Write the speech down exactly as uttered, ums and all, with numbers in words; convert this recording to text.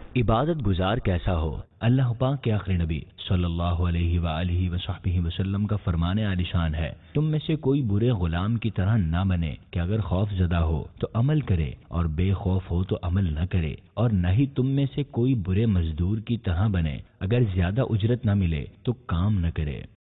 इबादत गुजार कैसा हो। अल्लाह पाक के आखिरी नबी सल्लल्लाहु अलैहि वालिहि वसहबिहि वसल्लम का फरमाने आलिशान है, तुम में से कोई बुरे गुलाम की तरह ना बने कि अगर खौफ ज़दा हो तो अमल करे और बेखौफ हो तो अमल न करे, और न ही तुम में से कोई बुरे मजदूर की तरह बने, अगर ज्यादा उजरत न मिले तो काम न करे।